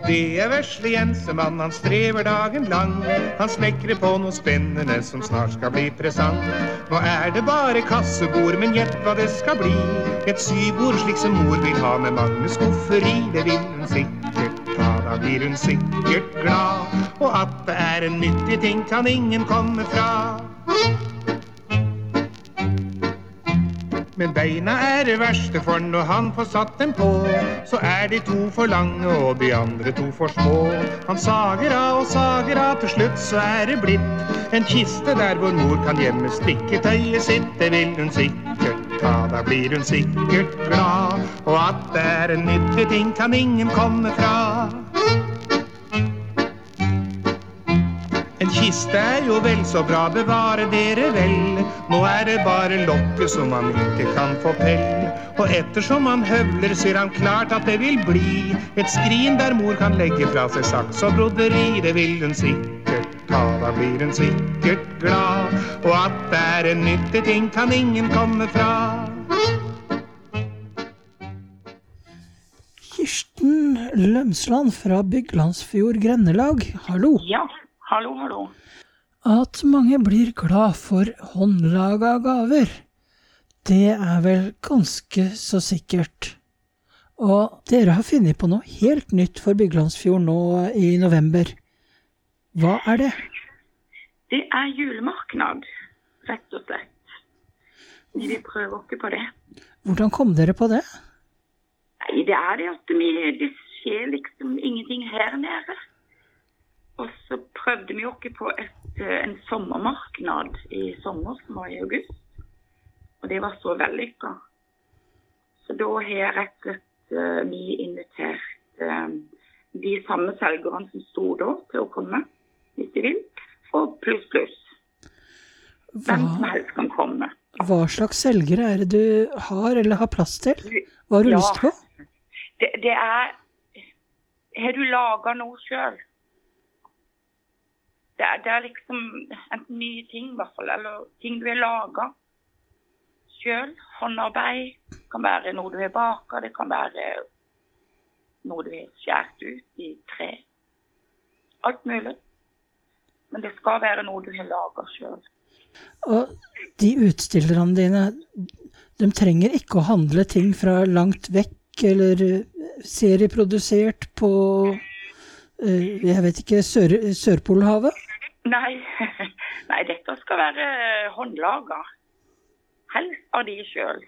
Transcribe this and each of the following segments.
Det vesle Jensemann, han strever dagen lang. Han snekrer på noe spennende som snart skal bli presang. Nå det bare kassebord, men gjett hva det skal bli. Et sybord slik som mor vil ha med mange skuffer i. Det vil hun sikkert ta, da blir hun sikkert glad. Og at det en nyttig ting kan ingen komme fra. Men beina det verste, for når han får satt dem på, så de to for lange og de andre to for små. Han sager av og sager av, til slutt så det blitt en kiste der hvor mor kan gjemme strikketøyet sitt. Det vil hun sikkert ta, da blir hun sikkert glad. Og at det en nyttig ting kan ingen komme fra. En kiste jo vel så bra, bevare dere vel. Nå det bare lokket som man ikke kan få pell. Og ettersom han høvler, ser han klart at det vil bli et skrin der mor kan legge fra seg saks og broderi. Det vil hun sikkert ta, da blir hun sikkert glad. Og at det en nyttig ting kan ingen komme fra. Kirsten Lømsland fra Byglandsfjord Grennelag, hallo. Ja, hallo. At mange blir glad for håndlaga gaver, det vel ganske så sikkert. Og dere har funnet på noe helt nytt for Byglandsfjord nå i november. Hva det? Det julemarknad, rett og slett. Vi prøver ikke på det. Hvordan kom dere på det? Nei, det det at det skjer liksom ingenting her nede. Og så prøvde vi jo ikke på en sommermarknad i sommer, som var i august. Og det var så vellykket. Så da har jeg rett og slett vi invitert de samme selgerne som stod da til å komme, hvis de vil. Og pluss. Hvem som helst kan komme. Hva slags selgere det du har eller har plass til? Hva har du lyst på? Det har du laget noe selv? Det liksom en ny ting I hvert fall, eller ting du har laget selv, håndarbeid, kan være noe du har baket, det kan være noe du har skjært ut I tre, alt mulig. Men det skal være noe du har laget selv. Og de utstillerne dine, de trenger ikke å handle ting fra langt vekk, eller serieprodusert på, jeg vet ikke, Sørpolhavet? Nei, dette skal være håndlaget. Helst av de selv.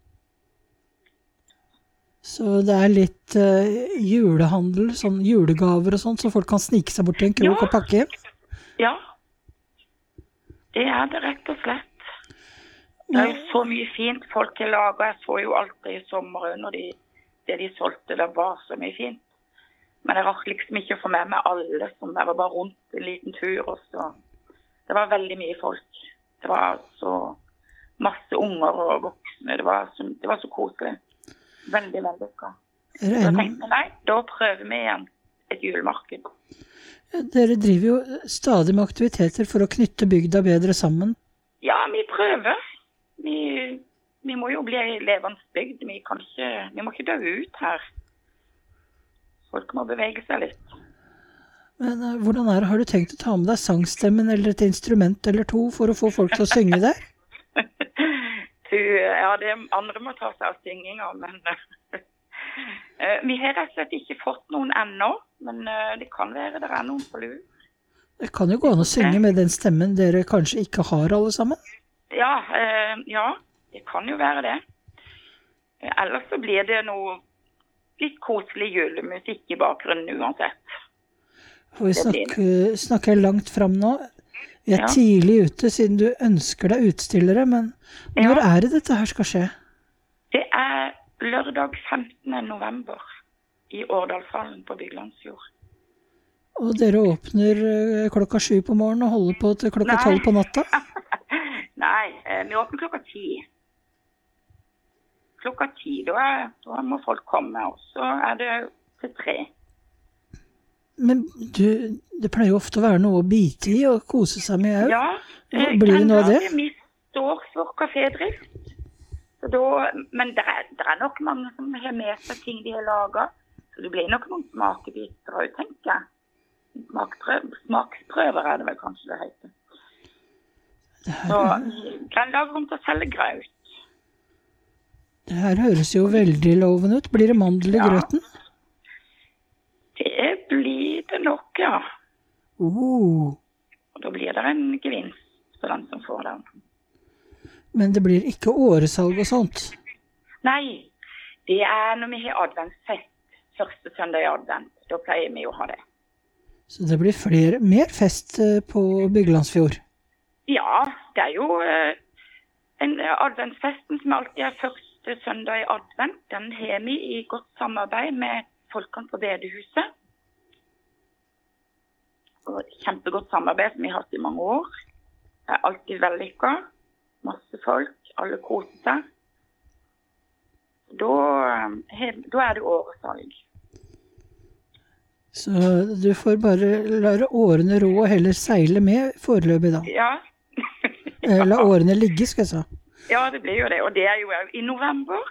Så det litt julehandel, sånn julegaver og sånt, så folk kan snike seg bort til en krok og pakke hjem? Ja, det det rett og slett. Det jo så mye fint folk har laget. Jeg så jo alltid I sommeren, og det de solgte, det var så mye fint. Men jeg rakk liksom ikke å få med meg alle, som jeg var bare rundt en liten tur, og så. Det var veldig mye folk. Det var så masse unger og voksne. Det var så koselig. Veldig, veldig bra. Så jeg tenkte, nei, da prøver vi igjen et julemarked. Dere driver jo stadig med aktiviteter for å knytte bygda bedre sammen. Ja, vi prøver. Vi må jo bli levende bygd. Vi må ikke dø ut her. Folk må bevege seg litt. Men hvordan det? Har du tenkt å ta med deg sangstemmen eller et instrument eller to for å få folk til å synge der? Ja, det andre må ta seg av synginga, men vi har rett og slett ikke fått noen ennå, men det kan være det noen på lur. Det kan jo gå an å synge med den stemmen dere kanskje ikke har alle sammen? Ja, det kan jo være det. Ellers så blir det noe litt koselig julemusikk I bakgrunnen uansett. Vi snakker langt frem nå. Vi tidlig ute siden du ønsker deg utstillere, men når det dette her skal skje? Det lørdag 15. november I Årdalshallen på Byglandsfjord. Og dere åpner klokka 7 på morgenen og holder på til klokka 12 på natta? Nei, vi åpner klokka 10. Klokka 10, da må folk komme, og så det til 3. Men det pleier jo ofte å være noe å bite I og kose seg med. Ja, blir det noe av det? Vi står for kafédrift. Men det nok mange som har med seg ting de har laget. Så det blir nok noen smakebiter også, tenker jeg. Smaksprøver det vel kanskje det heter. Så Grøndager kommer til å selge grøt. Det her høres jo veldig lovende ut. Blir det mandel i grøten? Det blir det nok, ja. Og da blir det en gevinst for den som får den. Men det blir ikke åresalg og sånt? Nei, det når vi har adventsfest, første søndag i advent. Da pleier vi å ha det. Så det blir mer fest på Byglandsfjord? Ja, det jo adventsfesten som alltid første søndag i advent. Den har vi i godt samarbeid med folkene på bedehuset. Og kjempegodt samarbeid som vi har hatt i mange år. Det alltid vellykket. Masse folk, alle koser seg. Da det åresalg. Så du får bare la årene ro og heller seile med foreløpig da? Ja. La årene ligge, skal jeg si. Ja, det blir jo det. Og det jo i november.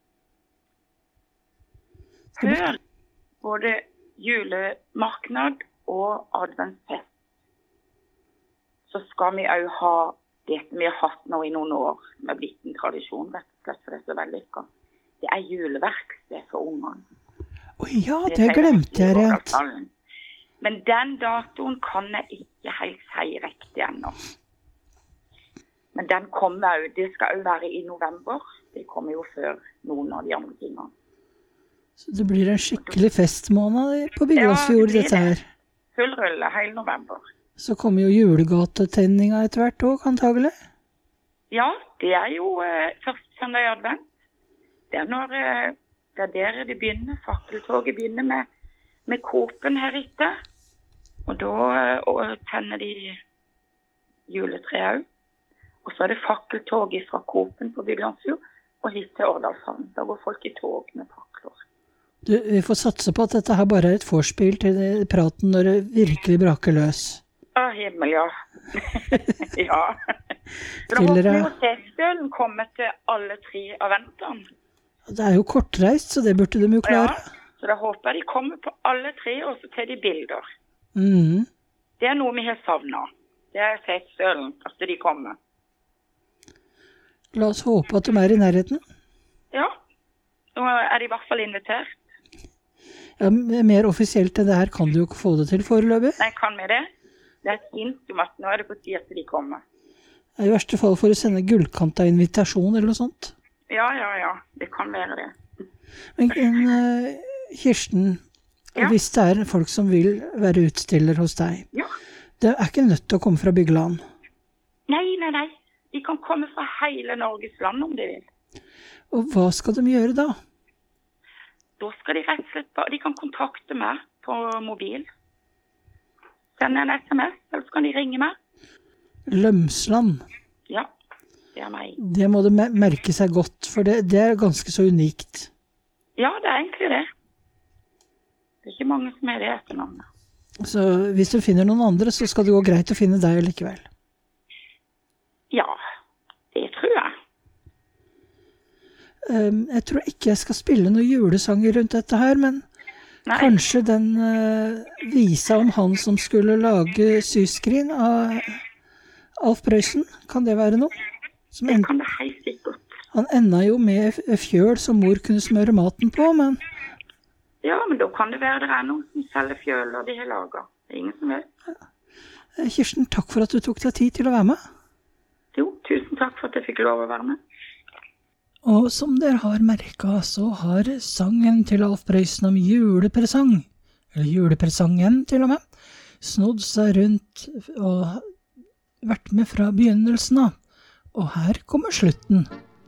Før både julemarknad og adventsfest, så skal vi også ha det som vi har hatt nå i noen år, med blitt en tradisjon, rett og slett, for det så vellykket. Det juleverksted for ungene. Ja, det glemte jeg rett. Men den datoen kan jeg ikke helt si riktig ennå. Men den kommer jo, det skal jo være i november. Det kommer jo før noen av de andre tingene. Så det blir en skikkelig festmåned på Byglandsfjord, dette her? Full rulle, hele november. Så kommer jo julegatetenninga etter hvert også, antagelig? Ja, det jo første søndag i advent. Det når det der det begynner, fakkeltoget begynner med kopen her etter. Og da tenner de juletreet også. Og så det fakkeltoget fra kopen på Byglandsfjord og hit til Årdalshavn. Da går folk i tog med fakler. Vi får satse på at dette her bare et forspill til praten når det virkelig braker løs. Himmel, ja. Ja. Så da håper vi jo Setesdølen kommer til alle 3 eventene. Det jo kortreist, så det burde de jo klare. Ja, så da håper jeg de kommer på alle 3, og så tar de bilder. Det noe vi har savnet. Det Setesdølen, at de kommer. La oss håpe at de i nærheten. Ja, nå de i hvert fall invitert. Ja, mer offisielt enn det her kan du jo ikke få det til foreløpig. Nei, kan vi det? Det et hint om at nå det på tide at de kommer. I verste fall får du sende gullkanta invitasjon eller noe sånt. Ja, det kan være det. Men Kirsten, hvis det folk som vil være utstiller hos deg, det ikke nødt til å komme fra Bygland? Nei. De kan komme fra hele Norges land om de vil. Og hva skal de gjøre da? Da skal de rett og slett de kan kontakte meg på mobil. Sende en SMS, eller så kan de ringe meg. Lømsland? Ja, det meg. Det må det merke seg godt, for det ganske så unikt. Ja, det egentlig det. Det ikke mange som det etternavnet. Så hvis du finner noen andre, så skal det gå greit å finne deg likevel? Ja, det tror jeg. Jeg tror ikke jeg skal spille noen julesanger rundt dette her, men kanskje den visa om han som skulle lage syskrin av Alf Prøysen, kan det være noe? Det kan det helt sikkert. Han enda jo med fjøl som mor kunne smøre maten på, men... Ja, men da kan det være det noen som selger fjøl og de har laget. Det ingen som vet. Kirsten, takk for at du tok deg tid til å være med. Jo, tusen takk for at jeg fikk lov å være med. Og som dere har merket, så har sangen til Alf Prøysen om julepresang, eller julepresangen til og med, snodd seg rundt og vært med fra begynnelsen av. Og her kommer slutten.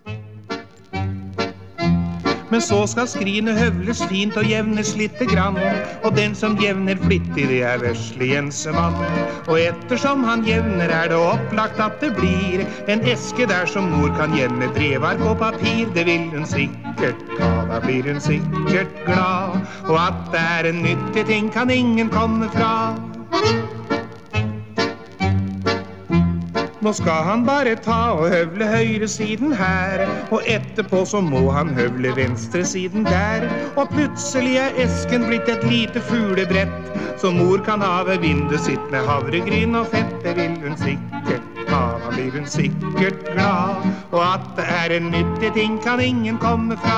Men så skal skrinet høvles fint og jevnes litte grann, og den som jevner flittig, det Vesle Jensemann. Og ettersom han jevner, det opplagt at det blir en eske der som mor kan gjemme brevark og papir. Det vil hun sikkert ta, da blir hun sikkert glad, og at det en nyttig ting kan ingen komme fra. Nå skal han bare ta og høvle høyre siden her, og etterpå så må han høvle venstre siden der. Og plutselig esken blitt et lite fuglebrett, så mor kan ha ved vinduet sitt med havregryn og fett. Det vil hun sikkert ha, da blir hun sikkert glad. Og at det en nyttig ting kan ingen komme fra.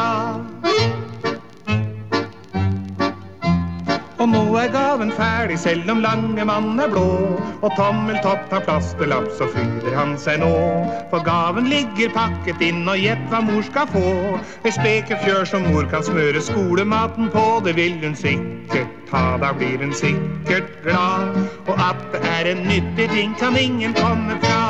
Og nå gaven ferdig, selv om lange mann blå, og tommeltott har plasterlapp, så fryder han seg nå. For gaven ligger pakket inn, og gjett hva mor skal få. En spekefjør som mor kan smøre skolematen på, det vil hun sikkert ta, da blir hun sikkert glad. Og at det en nyttig ting kan ingen komme fra.